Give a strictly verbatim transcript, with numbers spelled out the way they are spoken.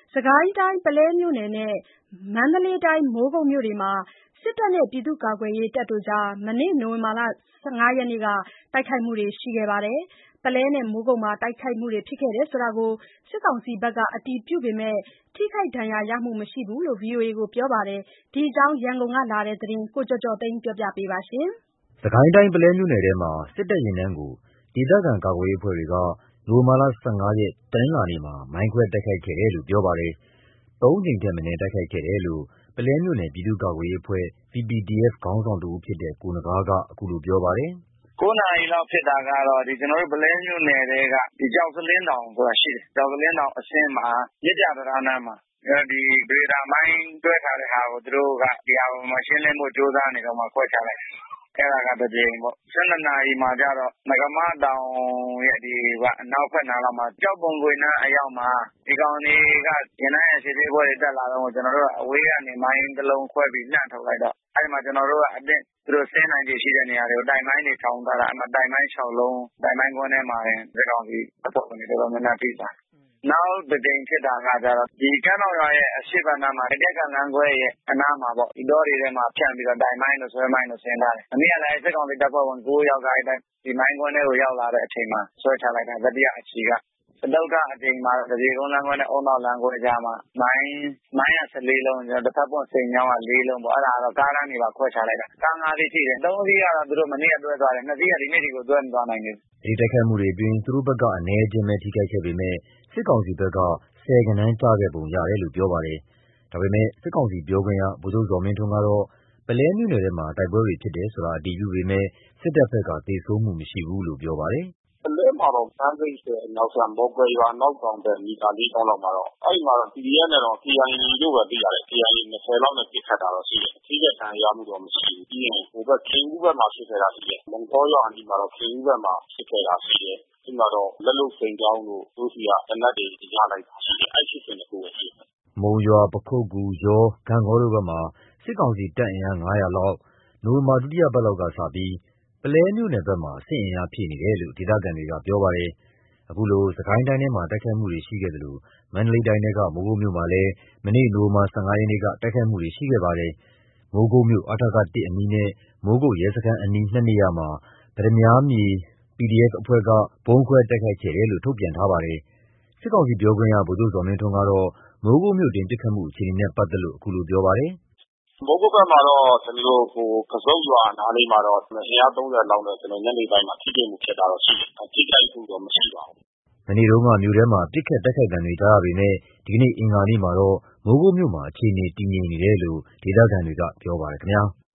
စကိုင်းတိုင်းပုလဲမြို့နယ်နဲ့မန္တလေးတိုင်းမိုးကုတ်မြို့တွေမှာစစ်တပ်နဲ့ပြည်သူ့ကာကွယ်ရေးတပ်တို့ကြားမနေ့နိုဝင်ဘာလ ၁၅ ရက်နေ့ကတိုက်ခိုက်မှုတွေရှိခဲ့ပါတယ်။ ပုလဲနဲ့မိုးကုတ်မှာတိုက်ခိုက်မှုတွေဖြစ်ခဲ့တယ်ဆိုတာကိုစစ်ကောင်စီဘက်ကအတည်ပြုပေမဲ့ထိခိုက်ဒဏ်ရာရမှုမရှိဘူးလို့ ဗွီအိုအေကိုပြောပါတယ်။ ဒီအကြောင်းရန်ကုန်ကလာတဲ့သတင်းကိုကိုကျော်ကျော်သိန်းကပြောပြပါမယ်။ စစ်ကိုင်းတိုင်းပုလဲမြို့နယ်ထဲမှာစစ်တပ်ယာဉ်တန်းကိုဒေသခံကာကွယ်ရေးအဖွဲ့တွေကနိုဝင်ဘာလ ၁၅ ရက် တနင်္လာနေ့မှာမိုင်းခွဲတိုက်ခိုက်ခဲ့တယ်လို့ပြောပါတယ်။ သုံးကြိမ်ထက်မနည်းတိုက်ခိုက်ခဲ့တယ်လို့ပုလဲမြို့နယ်ပြည်သူ့ကာကွယ်ရေးအဖွဲ့ ပီ ပီ တီ အက်ဖ် ခေါင်းဆောင်တဦးဖြစ်တဲ့ကိုနဂါးကအခုလိုပြောပါတယ်။ "ကိုးနာရီလောက်ဖြစ်တာကတော့ကျနော်တို့ပုလဲမြို့နယ်ထဲကကျောက်စလင်းတောင်ဆိုတာရှိတယ်။ကျောက်စလင်းတောင်အဆင်းမှာမြစ်ကြာတံတားနားမှာဒီဂရေတာမိုင်းတွဲထားတဲ့ဟာကိုသူတို့ကဒီဟာကိုရှင်းလင်းဖို့ကြိုးစားနေတော့မှခွဲချလိုက်တယ်။အဲဒါကတကြိမ်ပေါ့။၁၂နာရီမှာကျတော့နဂါးမတောင်ရဲ့ဒီအနောက်ဘက်နားလောက်မှာကျောက်ပုံကွေ့နားအရောက်မှာဒီကောင်တွေကယာဉ်တန်းရဲ့ရှေ့ပြေးအဖွဲ့တွေတက်လာတော့ကျနော်တို့ကအဝေးကနေမိုင်းတစ်လုံးခွဲပြီးလှမ်းထုတ်လိုက်တော့အဲဒီမှာကျနော်တို့ကအသင့်သူတို့ဆင်းနိုင်ခြေရှိတဲ့နေရာတွေကိုတိုက်မိုင်းတွေထောင်ထားတာအဲဒီမှာတိုက်မိုင်း ၆ လုံးတိုက်မိုင်းကွင်းထဲမှာစစ်ကောင်စီအဖွဲ့ဝင်တွေတော်တော်များများထိသွားတယ်။နောက်တစ်ကြိမ်ဖြစ်တာကကျတော့ဒီကမ်းထောင့်ရွာရဲ့အရှေ့ဘက်နားမှာတကယ့်ကလမ်းခွဲရဲ့အနားမှာပေါ့ဒီတောတွေထဲမှာဖြန့်ပြီးတော့တိုက်မိုင်းတို့ဆွဲမိုင်းတို့ဆင်ထားတယ်။မနေ့ကလည်းစစ်ကောင်စီတပ်ဖွဲ့ဝင်ကိုးယောက်ကဒီမိုင်းကွင်းထဲကိုရောက်လာတဲ့အချိန်မှာဆွဲချလိုက်တာတတိယအချီကစတုတ္ထအကြိမ်မှာတပြေကုန်းလမ်းခွဲနဲ့အုံနောက်လမ်းခွဲကြားမှာမိုင်းမိုင်းက၁၄လုံးတစ်ဖက်ပွင့်စိန်ချောင်းက၄လုံးပေါ့အဲဒါကတော့ကားလမ်းတွေပါခွဲချလိုက်တာကား၅စီးရှိတယ်။သုံးစီးကတော့သူတို့မနေ့ကတွဲသွားတယ်။နှစ်စီးကဒီနေ့ထိကိုတွဲမသွားနိုင်သေးဘူး။ဒီတိုက်ခိုက်မှုတွေအတွင်းသူတို့ဘက်ကအနည်းအကျဉ်းပဲထိခိုက်ခဲ့ပေမဲ့စစ်ကောင်စီဘက်ကဆယ်ဂဏန်းကျခဲ့ပုံရတယ်လို့ပြောပါတယ်။ဒါပေမဲ့စစ်ကောင်စီပြောခွင့်ရဗိုလ်ချုပ်ဇော်မင်းထွန်းကတော့ပုလဲမြို့နယ်ထဲမှာတိုက်ပွဲတွေဖြစ်တယ်ဆိုတာအတည်ပြုပေမဲ့စစ်တပ်ဘက်ကသေဆုံးမှုမရှိဘူးလို့ပြောပါတယ်။ပုလဲမှာတော့ပန်းဆိပ်ဆည်အနောက်ခြမ်းမော်ကွယ်ရွာအနောက်တောင်ဘက်မီတာလေးထောင်လောက်မှာတော့အဲဒီမှာတော့ ပီ ဒီ အက်ဖ် နဲ့တော့ ကေ အိုင် အေ လို့ပဲသိရတယ်။ ကေ အိုင် အေ ၂၀လောက်နဲ့ပစ်ခတ်တာတော့ရှိတယ်။ထိခိုက်ဒဏ်ရာရမှုတော့မရှိဘူး။ပြီးရင်ဟိုဘက်ခင်ဦးဘက်မှာဖြစ်ခဲ့တာရှိတယ်။မုံတောရွာအနီးမှာတော့ခင်ဦးဘက်မှာဖြစ်ခဲ့တာရှိတယ်။အဲဒီမှာတော့လက်လုပ်စိန်ချောင်းတို့သူတို့ဆီကသေနတ်တွေရလိုက်တာရှိတယ်။အဲဒီဖြစ်စဉ်တစ်ခုပဲရှိတယ်။မုံရွာပခုက္ကူယောဂန့်ဂေါတို့ဘက်မှာစစ်ကောင်စီတပ်အင်အား၅၀၀လောက်နိုဝင်ဘာဒုတိယပတ်လောက်ကစပြီးပုလဲမြို့နယ်ဘက်မှာစစ်အင်အားဖြည့်နေတယ်လို့ဒေသခံတွေကပြောပါတယ်။အခုလိုစစ်ကိုင်းတိုင်းထဲမှာတိုက်ခိုက်မှုတွေရှိခဲ့သလိုမန္တလေးတိုင်းထဲကမိုးကုတ်မြို့မှာလည်းမနေ့နိုဝင်ဘာ ၁၅ ရက်နေ့ကတိုက်ခိုက်မှုတွေရှိခဲ့ပါတယ်။မိုးကုတ်မြို့ အထက တစ် အနီးနဲ့မိုးကုတ်ရဲစခန်းအနီးနှစ်နေရာမှာပတ္တမြားမြေ ပီ ဒီ အက်ဖ် အဖွဲ့ကဗုံးခွဲတိုက်ခိုက်ခဲ့တယ်လို့ထုတ်ပြန်ထားပါတယ်။စစ်ကောင်စီပြောခွင့်ရဗိုလ်ချုပ်ဇော်မင်းထွန်းကတော့မိုးကုတ်မြို့တွင်းပစ်ခတ်မှုအခြေအနေနဲ့ပတ်သက်လို့အခုလိုပြောပါတယ်။ "မိုးကုတ်ဘက်မှာတော့ကျနော်တို့ဟိုကစုတ်ရွာနားလေးမှာတော့အင်အားသုံးဆယ်လောက်နဲ့ကျနော်ညနေပိုင်းမှာထိတွေ့မှုဖြစ်တာတော့ရှိတယ်။ထိခိုက်မှုတော့မရှိပါဘူး။ " မနေ့တုန်းကမြို့ထဲမှာပစ်ခတ်တိုက်ခိုက်သံတွေကြားရပေမဲ့ဒီကနေ့အင်္ဂါနေ့မှာတော့မိုးကုတ်မြို့မှာအခြေအနေတည်ငြိမ်နေတယ်လို့ဒေသခံတွေကပြောပါတယ်ခင်ဗျာ။